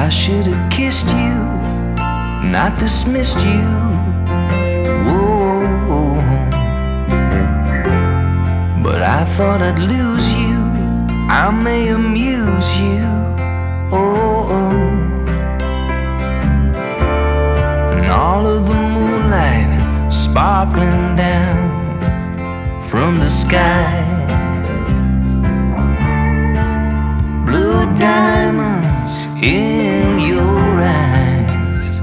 I should have kissed you, not dismissed you. Whoa. But I thought I'd lose you, I may amuse you. Oh. And all of the moonlight sparkling down from the sky, blue diamonds in your eyes,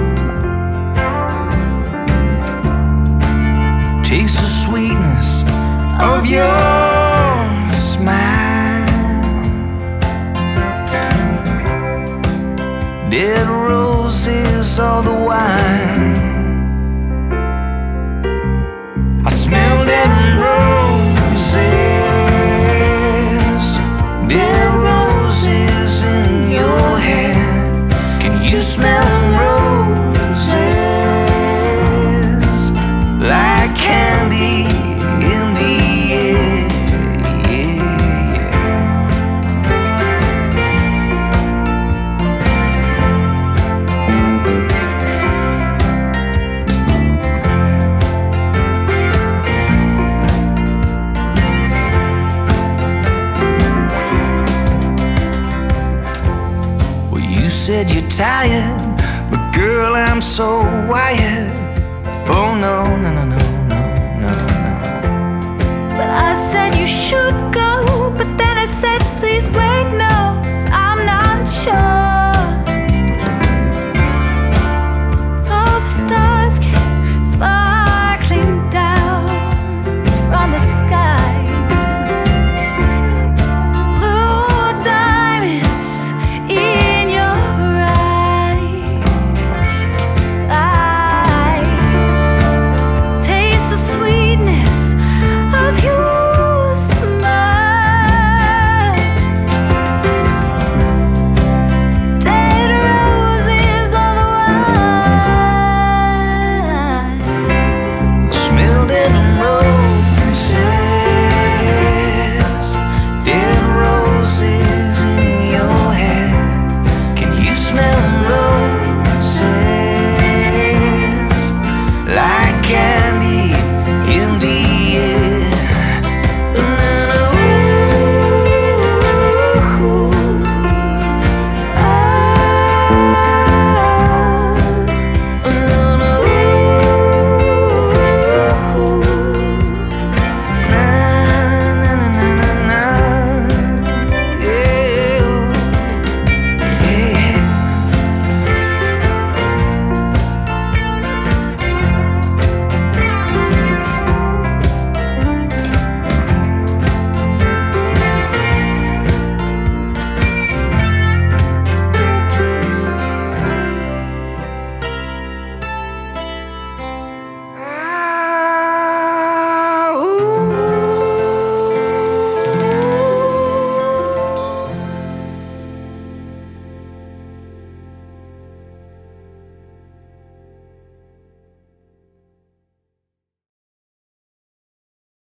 taste the sweetness of your smile, dead roses all the while. I smell dead roses, dead roses in your hair. Can you smell roses like candy in the air? You said you're tired, but girl, I'm so wired. Oh no, no, no, no, no, no, no. But I said you should go, but then I said please wait, no, 'cause I'm not sure. All the stars came sparkling down from the